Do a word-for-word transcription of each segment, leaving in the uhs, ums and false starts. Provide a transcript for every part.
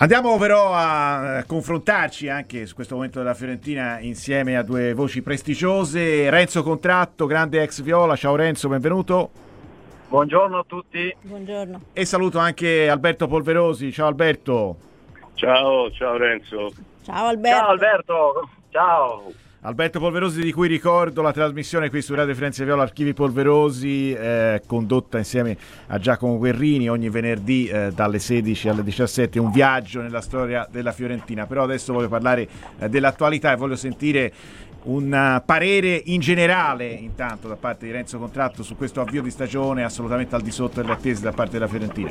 Andiamo però a confrontarci anche su questo momento della Fiorentina insieme a due voci prestigiose. Renzo Contratto, grande ex Viola. Ciao Renzo, benvenuto. Buongiorno a tutti. Buongiorno. E saluto anche Alberto Polverosi. Ciao Alberto. Ciao, ciao Renzo. Ciao Alberto. Ciao Alberto, ciao. Alberto Polverosi, di cui ricordo la trasmissione qui su Radio Firenze Viola Archivi Polverosi, eh, condotta insieme a Giacomo Guerrini ogni venerdì eh, dalle sedici alle diciassette, un viaggio nella storia della Fiorentina. Però adesso voglio parlare eh, dell'attualità e voglio sentire un uh, parere in generale intanto da parte di Renzo Contratto su questo avvio di stagione assolutamente al di sotto delle attese da parte della Fiorentina.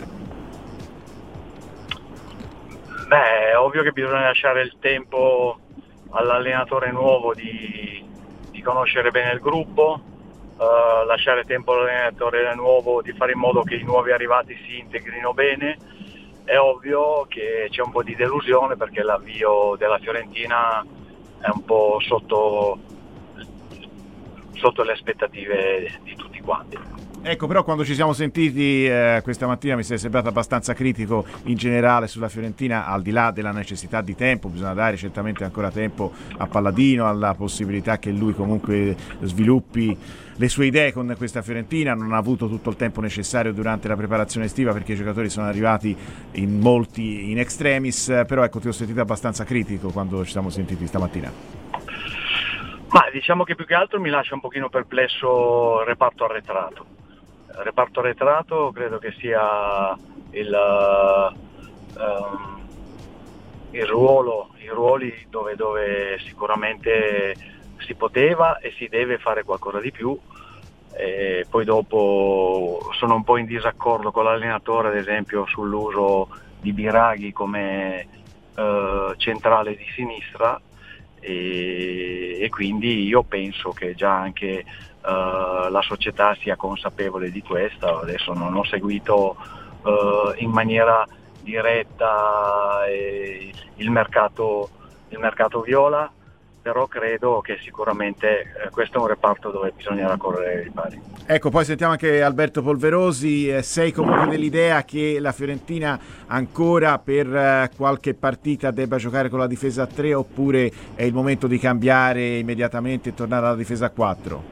Beh, è ovvio che bisogna lasciare il tempo all'allenatore nuovo di, di conoscere bene il gruppo, uh, lasciare tempo all'allenatore nuovo di fare in modo che i nuovi arrivati si integrino bene. È ovvio che c'è un po' di delusione perché l'avvio della Fiorentina è un po' sotto, sotto le aspettative di tutti quanti. Ecco, però quando ci siamo sentiti eh, questa mattina mi sei sembrato abbastanza critico in generale sulla Fiorentina, al di là della necessità di tempo. Bisogna dare certamente ancora tempo a Palladino, alla possibilità che lui comunque sviluppi le sue idee con questa Fiorentina. Non ha avuto tutto il tempo necessario durante la preparazione estiva perché i giocatori sono arrivati in molti in extremis, però ecco, ti ho sentito abbastanza critico quando ci siamo sentiti stamattina. Ma diciamo che più che altro mi lascia un pochino perplesso il reparto arretrato. Il reparto arretrato credo che sia il, um, il ruolo, i ruoli dove, dove sicuramente si poteva e si deve fare qualcosa di più. E poi dopo sono un po' in disaccordo con l'allenatore, ad esempio, sull'uso di Biraghi come uh, centrale di sinistra. E, e quindi io penso che già anche uh, la società sia consapevole di questo. Adesso non ho seguito uh, in maniera diretta eh, il mercato il mercato viola, però credo che sicuramente eh, questo è un reparto dove bisogna raccorrere i pari. Ecco, poi sentiamo anche Alberto Polverosi. Eh, sei comunque dell'idea che la Fiorentina ancora per eh, qualche partita debba giocare con la difesa a tre, oppure è il momento di cambiare immediatamente e tornare alla difesa a quattro?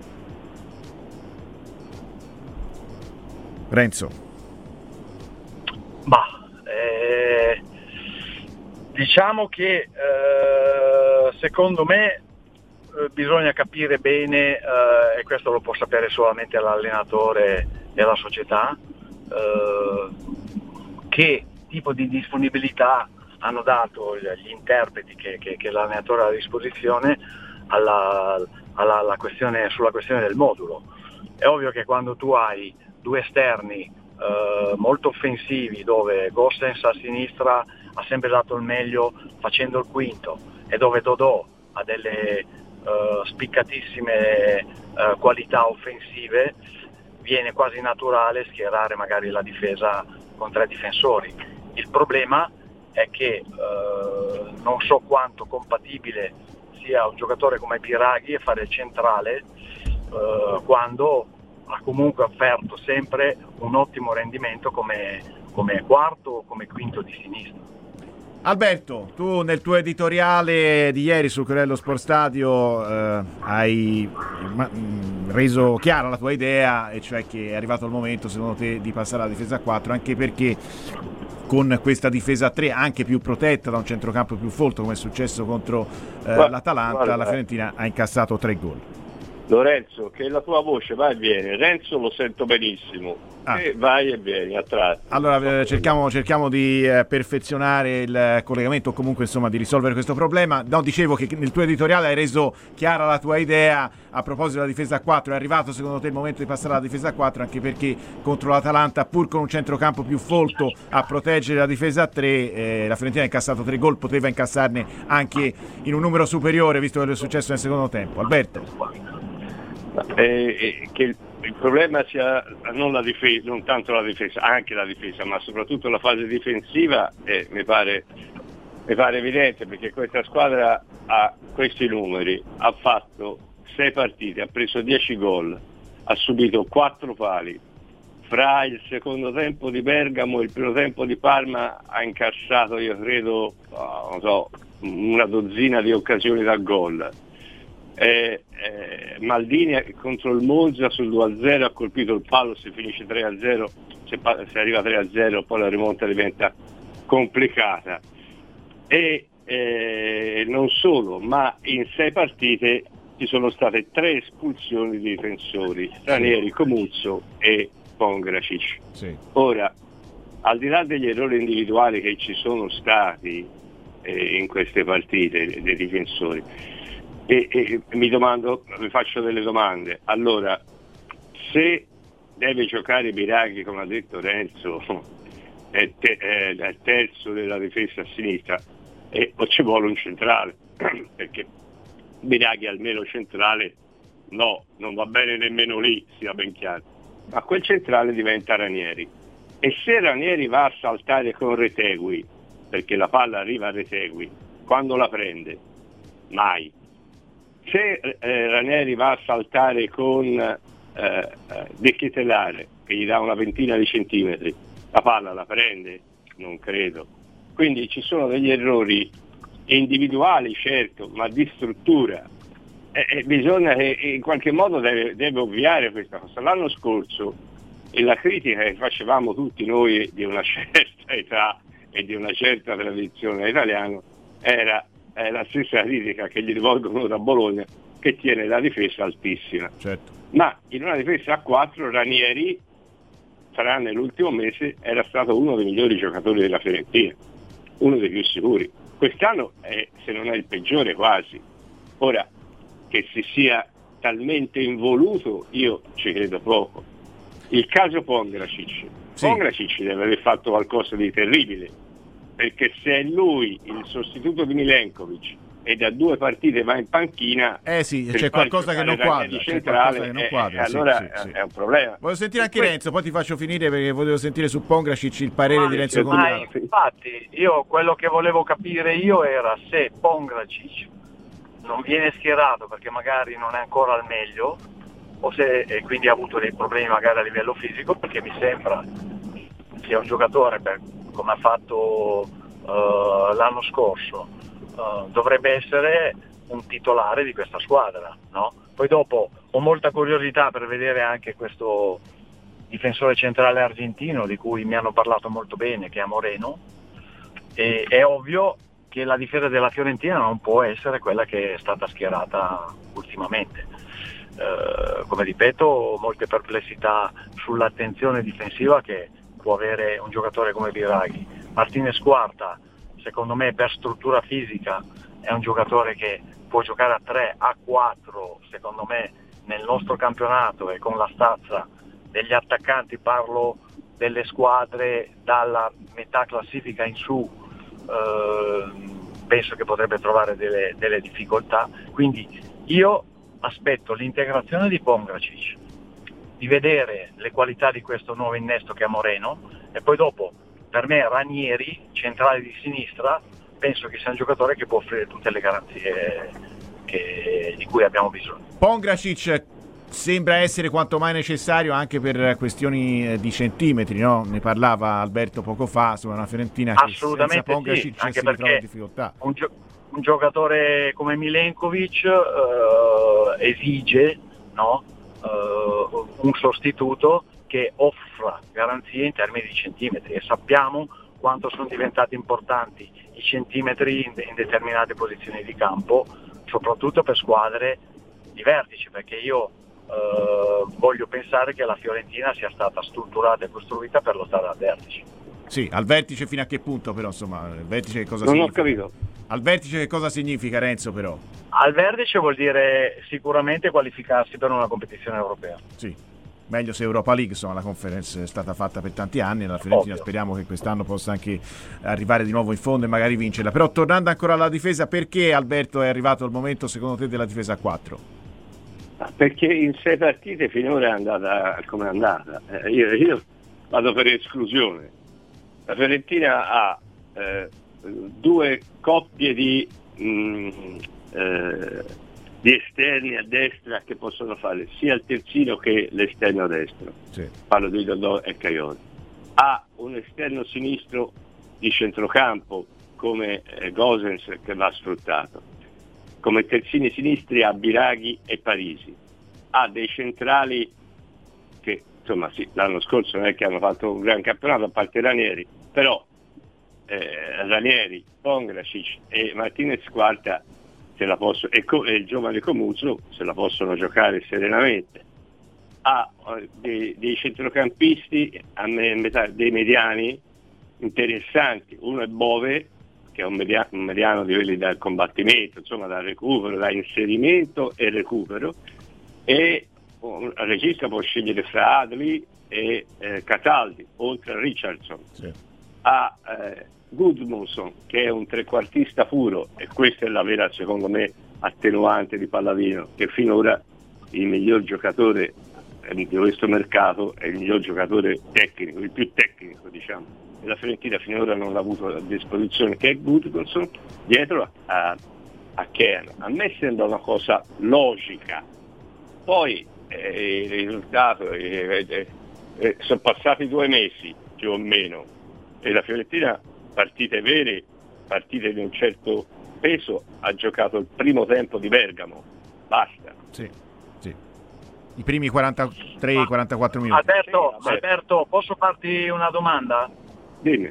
Renzo. Bah, eh, diciamo che eh, secondo me bisogna capire bene, eh, e questo lo può sapere solamente l'allenatore e la società, eh, che tipo di disponibilità hanno dato gli interpreti che, che, che l'allenatore ha a disposizione alla, alla, alla questione, sulla questione del modulo. È ovvio che quando tu hai due esterni eh, molto offensivi, dove Gosens a sinistra ha sempre dato il meglio facendo il quinto, e dove Dodò ha delle Uh, spiccatissime uh, qualità offensive, viene quasi naturale schierare magari la difesa con tre difensori. Il problema è che uh, non so quanto compatibile sia un giocatore come Biraghi e fare il centrale uh, quando ha comunque offerto sempre un ottimo rendimento come, come quarto o come quinto di sinistra. Alberto, tu nel tuo editoriale di ieri sul Corriere dello Sport Stadio eh, hai ma, mh, reso chiara la tua idea, e cioè che è arrivato il momento secondo te di passare alla difesa a quattro, anche perché con questa difesa a tre anche più protetta da un centrocampo più folto, come è successo contro eh, guarda, l'Atalanta, guarda, la Fiorentina ha incassato tre gol. Lorenzo, che la tua voce va e viene. Renzo lo sento benissimo, ah. E vai e vieni a tratti. Allora eh, cerchiamo, cerchiamo di eh, perfezionare il collegamento, o comunque insomma di risolvere questo problema. No, dicevo che nel tuo editoriale hai reso chiara la tua idea a proposito della difesa a quattro. È arrivato secondo te il momento di passare alla difesa a quattro, anche perché contro l'Atalanta, pur con un centrocampo più folto a proteggere la difesa a tre, eh, la Fiorentina ha incassato tre gol, poteva incassarne anche in un numero superiore visto quello che è successo nel secondo tempo. Alberto. Eh, eh, che il, il problema sia non la difesa, non tanto la difesa, anche la difesa, ma soprattutto la fase difensiva, eh, mi pare mi pare evidente, perché questa squadra ha questi numeri, ha fatto sei partite, ha preso dieci gol, ha subito quattro pali, fra il secondo tempo di Bergamo e il primo tempo di Parma ha incassato, io credo, non so, una dozzina di occasioni da gol. Eh, eh, Maldini contro il Monza sul due a zero ha colpito il palo, si finisce tre a zero, se, se arriva tre a zero poi la rimonta diventa complicata. E eh, non solo, ma in sei partite ci sono state tre espulsioni di difensori, Ranieri, Comuzzo e Pongracic. Sì. Ora, al di là degli errori individuali che ci sono stati eh, in queste partite dei difensori, e, e mi domando, vi faccio delle domande. Allora, se deve giocare Biraghi, come ha detto Renzo, è, te, è terzo della difesa a sinistra, e o ci vuole un centrale, perché Biraghi almeno centrale no, non va bene nemmeno lì, sia ben chiaro, ma quel centrale diventa Ranieri, e se Ranieri va a saltare con Retegui, perché la palla arriva a Retegui, quando la prende? Mai. Se eh, Ranieri va a saltare con eh, eh, De Ketelare, che gli dà una ventina di centimetri, la palla la prende? Non credo. Quindi ci sono degli errori individuali, certo, ma di struttura, e, e bisogna che in qualche modo deve, deve ovviare questa cosa. L'anno scorso, e la critica che facevamo tutti noi di una certa età e di una certa tradizione italiana, era è la stessa critica che gli rivolgono da Bologna, che tiene la difesa altissima. Certo. Ma in una difesa a quattro Ranieri, tranne l'ultimo mese, era stato uno dei migliori giocatori della Fiorentina, uno dei più sicuri. Quest'anno è, se non è il peggiore, quasi. Ora, che si sia talmente involuto, io ci credo poco. Il caso Pongracic. Sì. Pongracic deve aver fatto qualcosa di terribile, perché se è lui il sostituto di Milenkovic e da due partite va in panchina, eh sì, c'è qualcosa che non quadra, c'è qualcosa che non quadra, eh, sì, allora sì, sì. È un problema. Voglio sentire anche que- Renzo, poi ti faccio finire perché volevo sentire su Pongracic il parere ma di Renzo Condrato. Infatti, io quello che volevo capire io era se Pongracic non viene schierato perché magari non è ancora al meglio, o se e quindi ha avuto dei problemi magari a livello fisico, perché mi sembra sia un giocatore per, come ha fatto uh, l'anno scorso, uh, dovrebbe essere un titolare di questa squadra, no? Poi dopo ho molta curiosità per vedere anche questo difensore centrale argentino di cui mi hanno parlato molto bene, che è Moreno, e è ovvio che la difesa della Fiorentina non può essere quella che è stata schierata ultimamente. Uh, come ripeto, ho molte perplessità sull'attenzione difensiva che può avere un giocatore come Biraghi. Martinez Quarta, secondo me, per struttura fisica è un giocatore che può giocare a tre, a quattro, secondo me nel nostro campionato, e con la stazza degli attaccanti, parlo delle squadre dalla metà classifica in su, eh, penso che potrebbe trovare delle, delle difficoltà. Quindi io aspetto l'integrazione di Pongracic, di vedere le qualità di questo nuovo innesto che è Moreno, e poi dopo per me Ranieri, centrale di sinistra, penso che sia un giocatore che può offrire tutte le garanzie che, di cui abbiamo bisogno. Pongracic sembra essere quanto mai necessario anche per questioni di centimetri, no? Ne parlava Alberto poco fa, su una Fiorentina che senza Pongracic sì, anche si ritrova in difficoltà. Un, gio- un giocatore come Milenkovic uh, esige, no? uh, un sostituto che offra garanzie in termini di centimetri, e sappiamo quanto sono diventati importanti i centimetri in, in determinate posizioni di campo, soprattutto per squadre di vertice, perché io Uh, voglio pensare che la Fiorentina sia stata strutturata e costruita per lottare al vertice. Sì, al vertice fino a che punto però, insomma, il vertice che cosa non significa? Non ho capito. Al vertice che cosa significa, Renzo, però? Al vertice vuol dire sicuramente qualificarsi per una competizione europea. Sì, meglio se Europa League, insomma, la conference è stata fatta per tanti anni, la Fiorentina Ovvio. Speriamo che quest'anno possa anche arrivare di nuovo in fondo e magari vincerla. Però tornando ancora alla difesa, perché, Alberto, è arrivato il momento secondo te della difesa a quattro? Perché in sei partite finora è andata come è andata. Eh, io, io vado per esclusione. La Fiorentina ha eh, due coppie di mh, eh, di esterni a destra che possono fare sia il terzino che l'esterno destro. Sì. Parlo di Dodò e Caioli. Ha un esterno sinistro di centrocampo come eh, Gosens che va sfruttato. Come terzini sinistri ha Biraghi e Parisi. Ha dei centrali che insomma sì, l'anno scorso non è che hanno fatto un gran campionato a parte Ranieri, però eh, Ranieri, Pongracic e Martinez Quarta se la posso, e, co, e il giovane Comuzzo se la possono giocare serenamente. Ha eh, dei, dei centrocampisti a me, metà, dei mediani interessanti. Uno è Bove, che è un mediano, un mediano di quelli dal combattimento, insomma dal recupero, da inserimento e recupero, e il regista può scegliere fra Adli e eh, Cataldi, oltre a Richardson. Sì. Ha eh, Gudmundsson, che è un trequartista puro, e questa è la vera, secondo me, attenuante di Palladino, che finora il miglior giocatore di questo mercato è il miglior giocatore tecnico, il più tecnico, diciamo, e la Fiorentina finora non l'ha avuto a disposizione, che è Gudmundsson, dietro a, a Kean. A me sembra una cosa logica. Poi eh, il risultato eh, eh, eh, sono passati due mesi più o meno, e la Fiorentina, partite vere, partite di un certo peso, ha giocato il primo tempo di Bergamo, basta. Sì, sì. I primi quarantatré quarantaquattro minuti. Alberto, sì, Alberto, posso farti una domanda? Dimmi.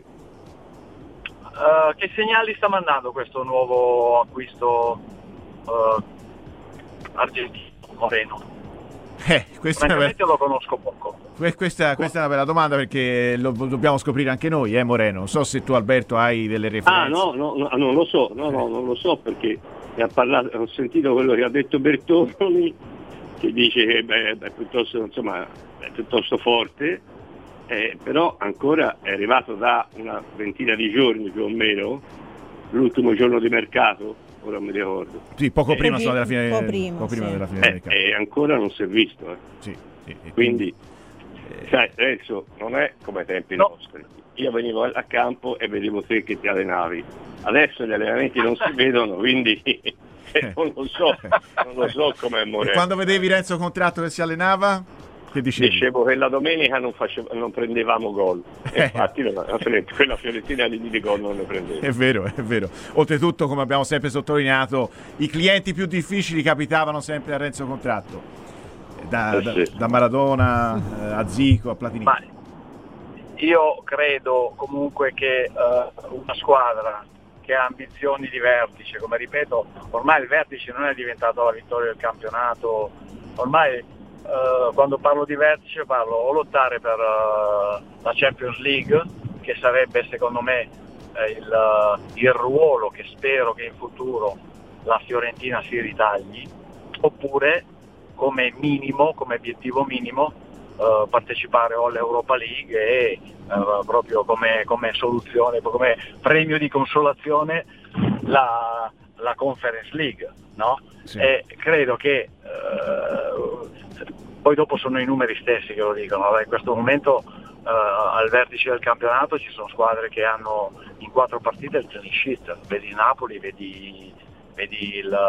Uh, che segnali sta mandando questo nuovo acquisto uh, argentino, Moreno? Eh, questa Francamente lo conosco poco. Questa, questa è una bella domanda, perché lo dobbiamo scoprire anche noi, eh Moreno. Non so se tu, Alberto, hai delle referenze. Ah no, no, no non lo so, no, no, non lo so, perché ne ha parlato, ho sentito quello che ha detto Bertoni, che dice che beh, è piuttosto, insomma, è piuttosto forte, eh, però ancora è arrivato da una ventina di giorni più o meno, l'ultimo giorno di mercato. Ora mi ricordo. Sì, poco eh, prima, sono della fine, po prima, poco prima sì. della fine eh, del mercato. E ancora non si è visto. Eh. Sì, sì, quindi, quindi eh, sai, adesso non è come ai tempi no. nostri. Io venivo a campo e vedevo te che ti allenavi. Adesso gli allenamenti non si vedono, quindi eh, non lo so, non lo so com'è Moreno. E quando vedevi Renzo Contratto che si allenava? Che dicevi? Dicevo che la domenica non, facevo, non prendevamo gol, e infatti la, la, quella Fiorentina di gol non ne prendeva. È vero, è vero. Oltretutto, come abbiamo sempre sottolineato, i clienti più difficili capitavano sempre a Renzo Contratto, da, eh da, sì. da Maradona eh, a Zico a Platini. Ma io credo comunque che uh, una squadra che ha ambizioni di vertice, come ripeto, ormai il vertice non è diventato la vittoria del campionato, ormai Uh, quando parlo di vertice parlo o lottare per uh, la Champions League, che sarebbe secondo me eh, il, uh, il ruolo che spero che in futuro la Fiorentina si ritagli, oppure come minimo, come obiettivo minimo, uh, partecipare o all'Europa League e uh, proprio come, come soluzione, come premio di consolazione la, la Conference League, no? Sì. E credo che uh, poi dopo sono i numeri stessi che lo dicono. In questo momento uh, al vertice del campionato ci sono squadre che hanno in quattro partite il clean sheet, vedi Napoli, vedi, vedi il,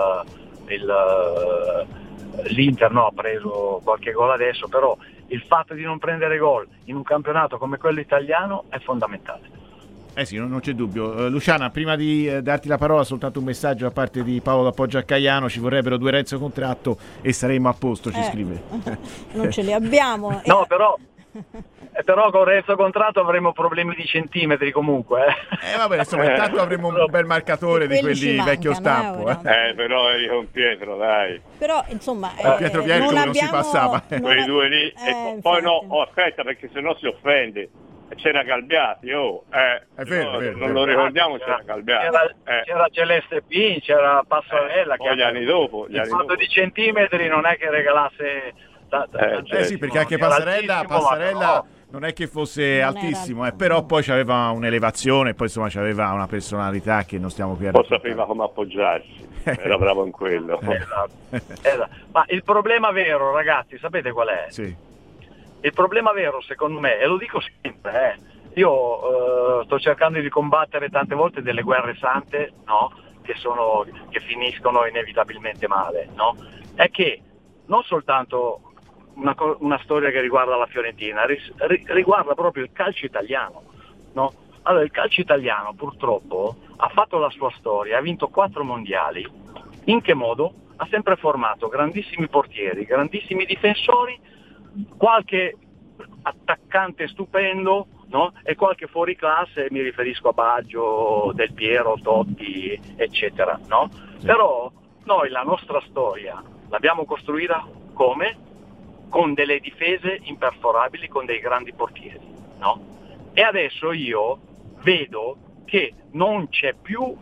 il, l'Inter no, ha preso qualche gol adesso, però il fatto di non prendere gol in un campionato come quello italiano è fondamentale. Eh sì, non, non c'è dubbio. Uh, Luciana, prima di eh, darti la parola, soltanto un messaggio da parte di Paolo d'Appoggio a Caiano: ci vorrebbero due Renzo Contratto e saremo a posto, ci eh, scrive. Non ce li abbiamo. No, però, però con Renzo Contratto avremo problemi di centimetri comunque. Eh, eh vabbè, insomma, intanto avremo un bel marcatore di quelli mancano, vecchio stampo. Eh, eh. eh però eri con Pietro, dai. Però, insomma, eh, Pietro Pietro non, non abbiamo, si passava. Quei due lì. Eh, e poi no, oh, aspetta, perché sennò si offende. C'era Galbiati, oh, eh, è vero, no, è vero, non è lo vero. ricordiamo, c'era, c'era Galbiati. C'era, eh. c'era Celeste Pin, c'era Passarella. Eh, poi che gli anni dopo. Gli il anni fatto dopo. di centimetri non è che regalasse. Da, da, eh, eh sì, perché anche Passarella, Passarella no. non è che fosse non altissimo, era... eh, però poi aveva un'elevazione, poi insomma aveva una personalità che non stiamo qui a poi sapeva come appoggiarsi, era bravo in quello. Esatto. Esatto. Ma il problema vero, ragazzi, sapete qual è? Sì. Il problema vero, secondo me, e lo dico sempre, eh, io uh, sto cercando di combattere tante volte delle guerre sante, no? che, sono, che finiscono inevitabilmente male, no? È che non soltanto una, una storia che riguarda la Fiorentina, ris, riguarda proprio il calcio italiano, no? Allora, il calcio italiano purtroppo ha fatto la sua storia, ha vinto quattro mondiali. In che modo? Ha sempre formato grandissimi portieri, grandissimi difensori, qualche attaccante stupendo, no? E qualche fuoriclasse, mi riferisco a Baggio, Del Piero, Totti, eccetera, no? Sì. Però noi la nostra storia l'abbiamo costruita come? Con delle difese imperforabili, con dei grandi portieri, no? E adesso io vedo che non c'è più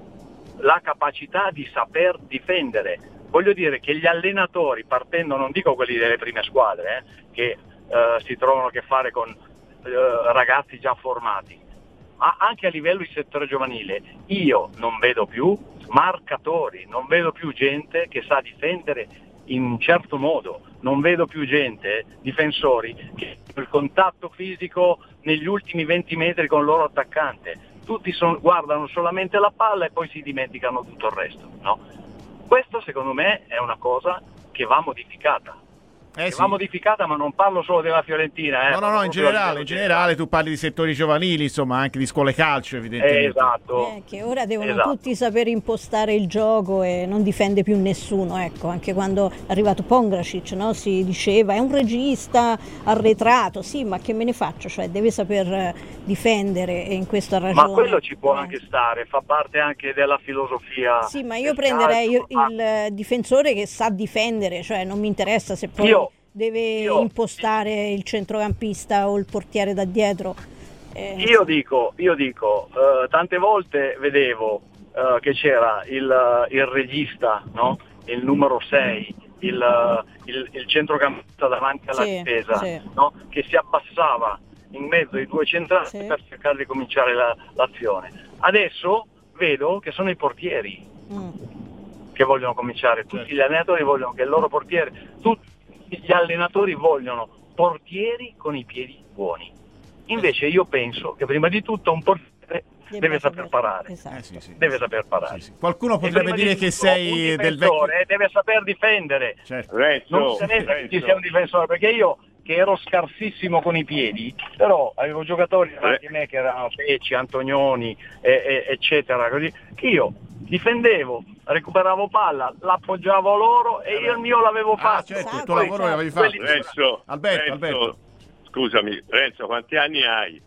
la capacità di saper difendere. Voglio dire che gli allenatori, partendo, non dico quelli delle prime squadre, eh, che eh, si trovano a che fare con eh, ragazzi già formati, ma anche a livello di settore giovanile, io non vedo più marcatori, non vedo più gente che sa difendere in un certo modo, non vedo più gente, difensori, che il contatto fisico negli ultimi venti metri con il loro attaccante. Tutti son, guardano solamente la palla e poi si dimenticano tutto il resto, no? Questo secondo me è una cosa che va modificata. Eh che sì. va modificata, ma non parlo solo della Fiorentina. Eh, no, no, no, in generale, in generale tu parli di settori giovanili, insomma, anche di scuole calcio, evidentemente. Eh, esatto. Eh, che ora devono esatto. tutti saper impostare il gioco e non difende più nessuno, ecco, anche quando è arrivato Pongracic, no? Si diceva è un regista arretrato, sì, ma che me ne faccio, cioè deve saper difendere e in questo ha ragione. Ma quello ci può eh. anche stare, fa parte anche della filosofia. Sì, ma io del prenderei calcio. il, il difensore che sa difendere, cioè non mi interessa se poi Io, deve io, impostare il centrocampista o il portiere da dietro. Eh, io dico, io dico, uh, tante volte vedevo uh, che c'era il, il regista, no? Il numero sei, il, il, il centrocampista davanti alla sì, difesa, sì. no? Che si abbassava in mezzo ai due centrali sì. per cercare di cominciare la, l'azione. Adesso vedo che sono i portieri mm. che vogliono cominciare, tutti gli allenatori vogliono che il loro portiere, tutti gli allenatori vogliono portieri con i piedi buoni. Invece io penso che prima di tutto un portiere deve, deve saper parare. Esatto. Eh, sì, sì. Deve saper parare. Sì, sì. Qualcuno potrebbe dire che sei del vecchio... deve saper difendere. Certo. Renzo, Non se ne Renzo. ci sia un difensore, perché io che ero scarsissimo con i piedi, però avevo giocatori davanti a me che erano Pecci, Antonioni, e, e, eccetera, così, che io difendevo, recuperavo palla, l'appoggiavo loro e io il mio l'avevo fatto. Ah, certo, il Esatto. tuo lavoro l'avevi fatto. Quelli- Renzo, Alberto, Renzo, Alberto. Scusami, Renzo, quanti anni hai?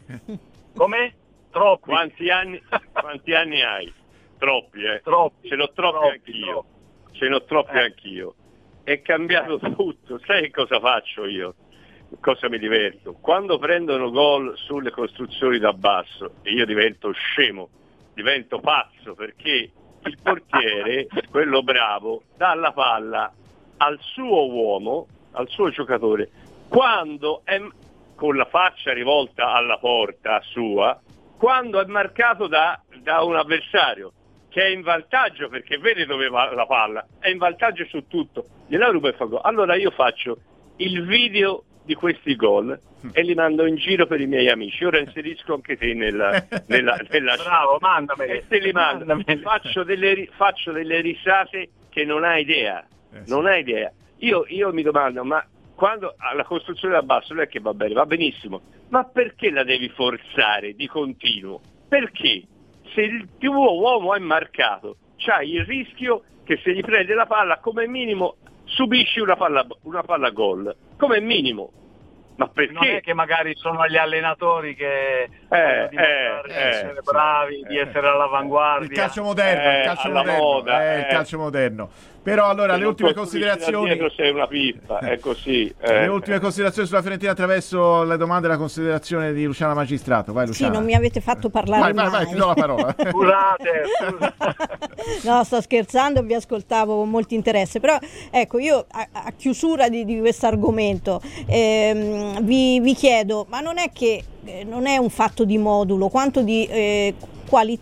Come? Troppi. Quanti anni, quanti anni hai? Troppi, eh? Troppi. Ce l'ho troppi, Troppi, anch'io. troppi. Ce l'ho troppi Eh. anch'io. È cambiato tutto. Sai che cosa faccio io? Cosa mi diverto? Quando prendono gol sulle costruzioni da basso e io divento scemo, divento pazzo, perché il portiere, quello bravo, dà la palla al suo uomo, al suo giocatore, quando è con la faccia rivolta alla porta sua, quando è marcato da, da un avversario che è in vantaggio perché vede dove va la palla, è in vantaggio su tutto, gliela ruba e fa gol. Allora io faccio il video di questi gol e li mando in giro per i miei amici. Ora inserisco anche te nella, nella, nella Bravo, mandameli. e te li mando. Mandameli. Faccio delle, ri- faccio delle risate che non hai idea, Eh, sì. non hai idea. Io, io mi domando, ma quando alla costruzione da basso non è che va bene, va benissimo, ma perché la devi forzare di continuo? Perché se il tuo uomo è marcato, c'hai il rischio che se gli prende la palla come minimo subisci una palla, una palla gol, come minimo. Ma perché? Non è che magari sono gli allenatori che Eh, vogliono dimostrare eh, di eh, essere bravi, di essere all'avanguardia. Il calcio moderno, Eh, il calcio alla moderno, moda, eh, il eh. calcio moderno. Però allora Se le non ultime costruisci da considerazioni dietro sei una pippa, è così. eh. le ultime considerazioni sulla Fiorentina attraverso le domande e la considerazione di Luciana Magistrato. Vai Sì, Luciana. non mi avete fatto parlare Vai, vai, mai. vai, ti do la parola. Scusate, scusate. No, sto scherzando, vi ascoltavo con molto interesse, però ecco, io a, a chiusura di, di questo argomento ehm, vi, vi chiedo, ma non è che eh, non è un fatto di modulo, quanto di eh, qualità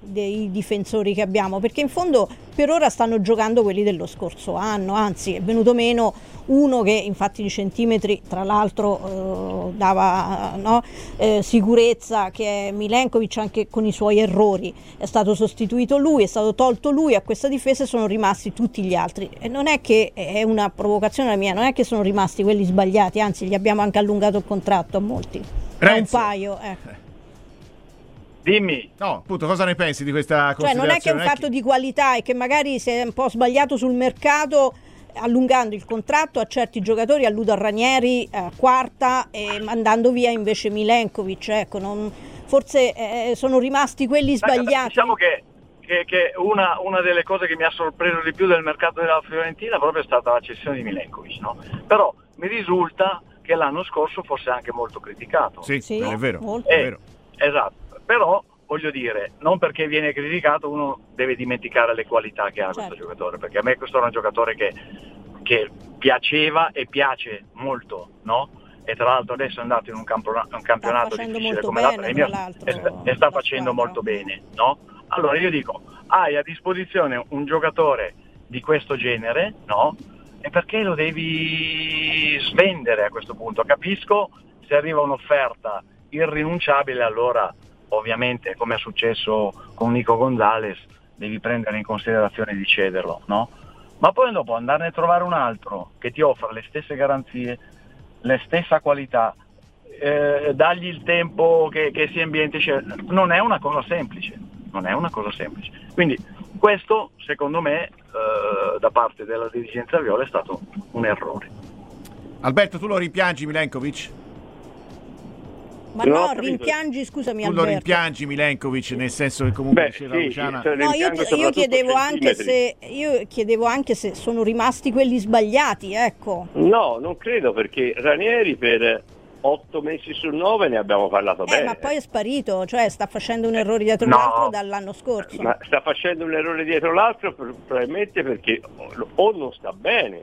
dei difensori che abbiamo, perché in fondo per ora stanno giocando quelli dello scorso anno, anzi è venuto meno uno che infatti di centimetri tra l'altro eh, dava no, eh, sicurezza, che è Milenkovic, anche con i suoi errori è stato sostituito lui, è stato tolto lui, a questa difesa sono rimasti tutti gli altri, e non è che è una provocazione la mia, non è che sono rimasti quelli sbagliati, anzi gli abbiamo anche allungato il contratto a molti, è un paio ecco. Dimmi. No, appunto, cosa ne pensi di questa considerazione? Cioè non è che è un fatto di qualità, è che magari si è un po' sbagliato sul mercato allungando il contratto a certi giocatori, alludo a Ranieri a quarta e mandando via invece Milenkovic, ecco, non, forse eh, sono rimasti quelli sbagliati. Diciamo che, che, che una, una delle cose che mi ha sorpreso di più del mercato della Fiorentina proprio è stata la cessione di Milenkovic, no? Però mi risulta che l'anno scorso fosse anche molto criticato. Sì, sì, è vero, molto. È vero. Esatto. Però voglio dire, non perché viene criticato uno deve dimenticare le qualità che ha certo. questo giocatore, perché a me questo era un giocatore che, che piaceva e piace molto, no? E tra l'altro adesso è andato in un, campiona- un campionato difficile come bene, la Premier e sta, e sta facendo squadra. molto bene, no? Allora io dico, hai a disposizione un giocatore di questo genere, no? E perché lo devi svendere a questo punto? Capisco se arriva un'offerta irrinunciabile, allora ovviamente, come è successo con Nico Gonzalez, devi prendere in considerazione di cederlo, no? Ma poi dopo andarne a trovare un altro che ti offra le stesse garanzie, la stessa qualità, eh, dargli il tempo che, che si ambienti, non è una cosa semplice, non è una cosa semplice. Quindi questo, secondo me, eh, da parte della dirigenza viola è stato un errore. Alberto, tu lo rimpiangi Milenkovic? Ma no, rimpiangi, scusami tu Alberto. lo rimpiangi Milenkovic, nel senso che comunque Beh, diceva sì, Luciana... No, io, io chiedevo anche se io chiedevo anche se sono rimasti quelli sbagliati, ecco. No, non credo, perché Ranieri per otto mesi su nove ne abbiamo parlato eh, bene. Ma poi è sparito, cioè sta facendo un errore dietro no. l'altro dall'anno scorso. Ma sta facendo un errore dietro l'altro probabilmente perché o non sta bene,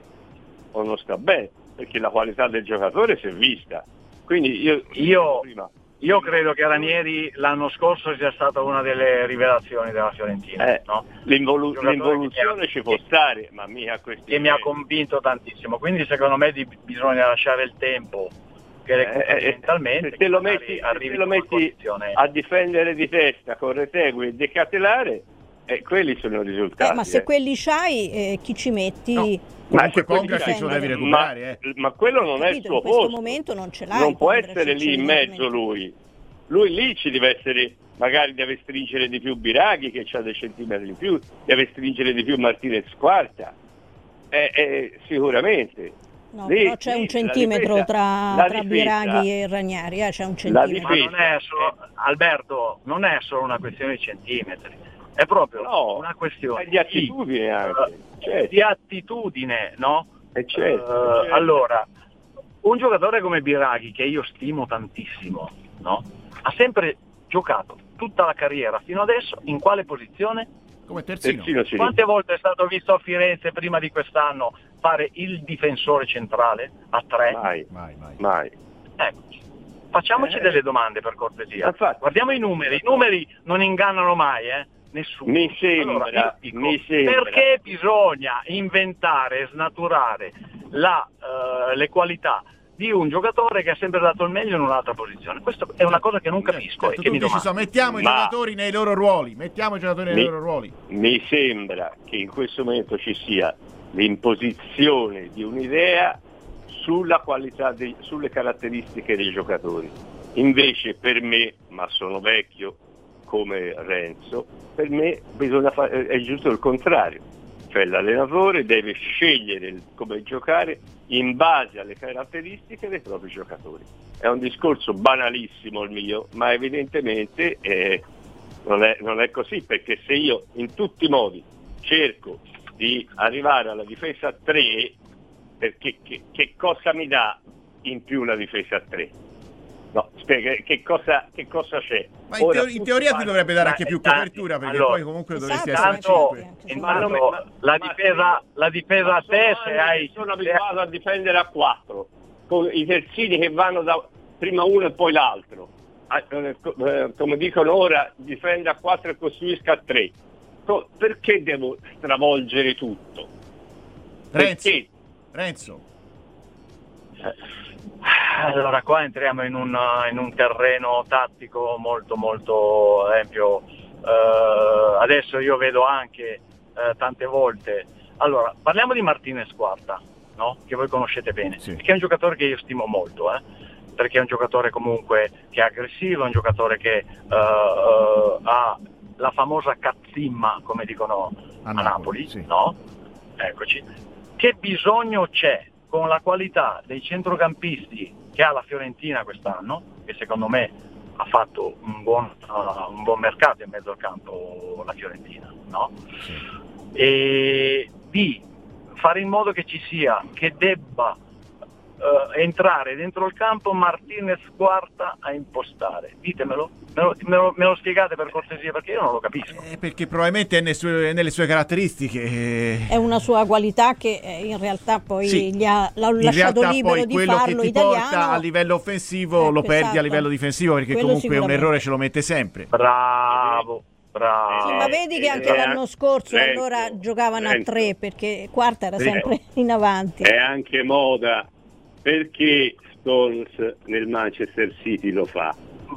o non sta bene, perché la qualità del giocatore si è vista. Quindi io, io, io credo che Ranieri l'anno scorso sia stata una delle rivelazioni della Fiorentina. Eh, no? l'involu- l'involuzione ci può stare, ma mica questi che mi ha convinto tantissimo. Quindi secondo me di, bisogna lasciare il tempo che recuperi eh, mentalmente. Se te lo metti, se lo metti a difendere di testa con Retegui e Decatelare, eh, quelli sono i risultati. Eh, ma se eh. quelli c'hai, eh, chi ci metti? No. Comunque Pongracic lo devi recuperare, ma, eh. ma quello non Capito, è il suo in questo posto. momento non ce l'hai. Non può Pongracic, essere lì in mezzo lui. Lui lì ci deve essere, magari deve stringere di più Biraghi che ha dei centimetri in più, deve stringere di più Martinez Quarta. Eh, eh, sicuramente. No, lì, però c'è lì, un centimetro difesa, tra, tra difesa, Biraghi e Ranieri, eh, c'è un centimetro. Ma non è solo, Alberto, non è solo una questione di centimetri, è proprio no, una questione di attitudine anche. Uh, certo. Di attitudine, no? Eh certo, uh, certo. Allora, un giocatore come Biraghi, che io stimo tantissimo, no? Ha sempre giocato tutta la carriera fino adesso in quale posizione? Come terzino. terzino Quante volte è stato visto a Firenze prima di quest'anno fare il difensore centrale a tre? Mai, mai, mai. mai. Ecco, facciamoci eh. delle domande per cortesia. Infatti. Guardiamo i numeri, i numeri non ingannano mai, eh? Nessuno. Mi sembra, allora, dico, mi sembra. Perché bisogna inventare, snaturare la, uh, le qualità di un giocatore che ha sempre dato il meglio in un'altra posizione? Questa è una cosa che non capisco. Certo, e che mi dici, so, mettiamo i Ma giocatori nei loro ruoli, mettiamo i giocatori nei mi, loro ruoli. Mi sembra che in questo momento ci sia l'imposizione di un'idea sulla qualità, dei, sulle caratteristiche dei giocatori. Invece per me, ma sono vecchio come Renzo, per me bisogna fare, è giusto il contrario, cioè l'allenatore deve scegliere come giocare in base alle caratteristiche dei propri giocatori. È un discorso banalissimo il mio, ma evidentemente eh, non, è, non è così, perché se io in tutti i modi cerco di arrivare alla difesa a tre, perché che, che cosa mi dà in più la difesa a tre? No, spiega che cosa, che cosa c'è. Ma in, teori- in teoria ti dovrebbe dare anche più copertura, perché allora, poi comunque dovresti esatto, essere intanto, cinque. intanto ma, ma, la ma, difesa, la difesa a te se hai... Sono abituato a difendere a quattro, con i terzini che vanno da prima uno e poi l'altro. come dicono ora, difende a quattro e costruisca a tre. Perché devo stravolgere tutto? Renzo. Perché? Renzo. Allora qua entriamo in un, in un terreno tattico molto molto ampio. Uh, adesso io vedo anche uh, tante volte. Allora, parliamo di Martinez Quarta, no? Che voi conoscete bene, sì. Che è un giocatore che io stimo molto, eh? Perché è un giocatore comunque che è aggressivo, è un giocatore che uh, uh, ha la famosa cazzimma, come dicono a, a Napoli, Napoli sì. No? Eccoci. Che bisogno c'è con la qualità dei centrocampisti che ha la Fiorentina quest'anno, che secondo me ha fatto un buon, uh, un buon mercato in mezzo al campo la Fiorentina, no? Sì. E di fare in modo che ci sia, che debba uh, entrare dentro il campo Martinez Quarta a impostare. Ditemelo, me lo, me, lo, me lo spiegate per cortesia, perché io non lo capisco. Eh, perché probabilmente è nelle sue, nelle sue caratteristiche. È una sua qualità che in realtà poi sì. gli ha l'ha in lasciato realtà libero poi di quello farlo che ti italiano. porta a livello offensivo Ecco, lo perdi esatto. a livello difensivo, perché Quello comunque un sicuramente. errore ce lo mette sempre. Bravo, bravo. Sì, ma vedi che anche Eh, l'anno scorso Renzo, allora giocavano Renzo. a tre, perché Quarta era Sì. sempre in avanti. È anche moda, perché Stones nel Manchester City lo fa.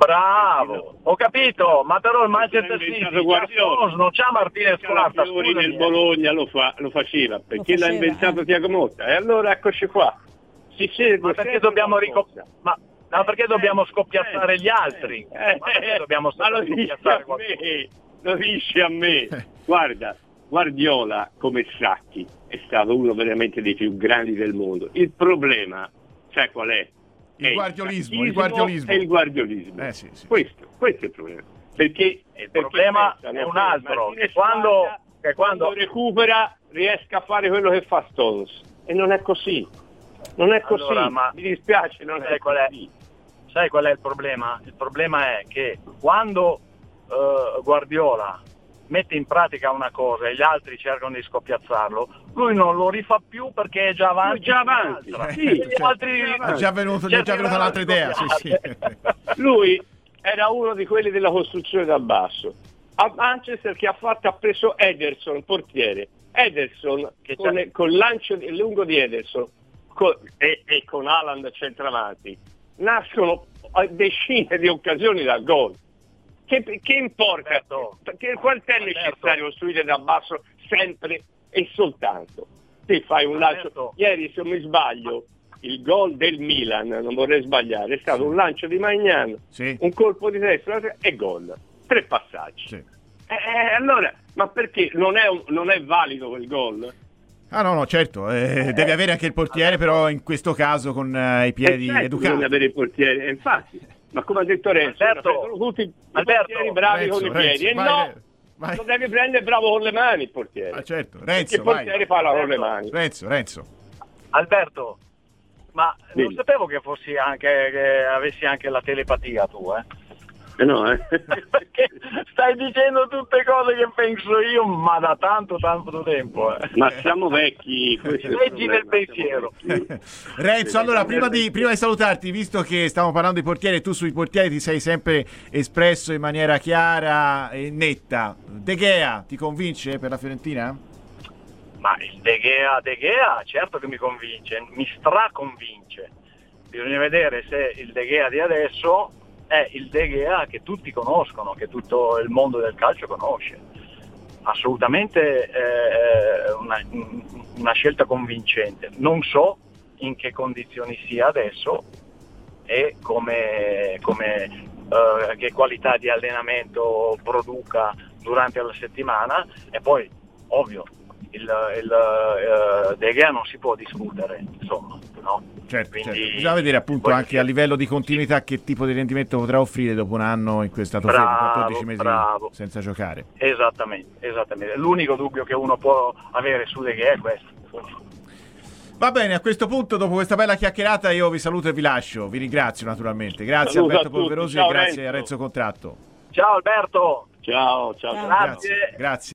Bravo, ho capito, ma però il Manchester L'ha City inventato Guardiola. Stones, non c'ha Martinez Quarta, Calafiori scusami. nel Bologna lo, fa, lo faceva, perché Lo l'ha faceva, inventato eh. Thiago Motta. E allora eccoci qua. Si segue Ma perché sempre dobbiamo qualcosa. ricop- ma, ma perché dobbiamo scoppiazzare gli altri? Eh, Ma perché dobbiamo ma lo dici scoppiazzare a qualcuno? me, lo dici a me. Guarda, Guardiola come Sacchi è stato uno veramente dei più grandi del mondo. Il problema, sai qual è? Il È guardiolismo, il sachismo guardiolismo. e il guardiolismo. Eh, sì, sì. Questo, questo è il problema. Perché Il perché problema pensano è un che altro, Martinez che quando- Quarta, che quando- recupera riesca a fare quello che fa Stones. E non è così. Non è così. Allora, ma- Mi dispiace, non Sai è qual è? così. Sai qual è il problema? Il problema è che quando eh, Guardiola mette in pratica una cosa e gli altri cercano di scoppiazzarlo, lui non lo rifà più perché è già avanti. Lui è già avanti, su un'altra. sì, E gli certo. altri- È già venuto, gli è già cercano venuta un'altra di idea. Sì, sì. copiare. Lui era uno di quelli della costruzione da basso. A Manchester che ha fatto ha preso Ederson, portiere. Ederson Che con, c'è? con il lancio di- lungo di Ederson co- e, e con Haaland centravanti nascono decine di occasioni da gol. Che, che importa? Certo. Perché quante è Certo. necessario costruire da basso sempre e soltanto? Te fai un lancio. Certo. Ieri, se non mi sbaglio, il gol del Milan, non vorrei sbagliare, è stato un lancio di Magnano, Sì. un colpo di testa e gol. Tre passaggi. Sì. Eh, allora, ma perché non è, un- non è valido quel gol? Ah no, no, certo, eh, deve avere anche il portiere, però in questo caso con eh, i piedi Eh, certo, educati. bisogna avere il portiere, eh, infatti. Ma come ha detto Renzo, Alberto, prendono tutti i Alberto, portieri bravi Renzo, con i Renzo, piedi. E vai, no, Re- vai. lo devi prendere bravo con le mani il portiere. Ah, certo, Perché Renzo, il portiere vai. parla con le Renzo, mani. Renzo, Renzo. Alberto, ma non Dimmi. sapevo che fossi anche che avessi anche la telepatia tu, eh? Eh no, eh. Perché stai dicendo tutte cose che penso io, ma da tanto tanto tempo, eh. Ma siamo vecchi. questo è il Leggi nel problema, pensiero. siamo vecchi. Renzo, allora prima di, prima di salutarti, visto che stiamo parlando di portieri, tu sui portieri ti sei sempre espresso in maniera chiara e netta. De Gea ti convince per la Fiorentina? Ma il De Gea, De Gea certo che mi convince, mi straconvince. Bisogna vedere se il De Gea di adesso è il De Gea che tutti conoscono, che tutto il mondo del calcio conosce. Assolutamente eh, una, una scelta convincente. Non so in che condizioni sia adesso e come, come eh, che qualità di allenamento produca durante la settimana, e poi ovvio il, il uh, De Gea non si può discutere, insomma, no? Certo, Quindi, certo. Bisogna vedere appunto poi- anche a livello di continuità che tipo di rendimento potrà offrire dopo un anno in cui è stato Bravo, fermo, quattordici mesi bravo. senza giocare. Esattamente, esattamente. L'unico dubbio che uno può avere su De Gea è questo. Va bene, a questo punto, dopo questa bella chiacchierata, io vi saluto e vi lascio. Vi ringrazio naturalmente. Grazie Saluto Alberto a tutti. Polverosi Ciao, e grazie Renzo. a Renzo Contratto. Ciao Alberto! Ciao, ciao. Ciao. Grazie. Grazie.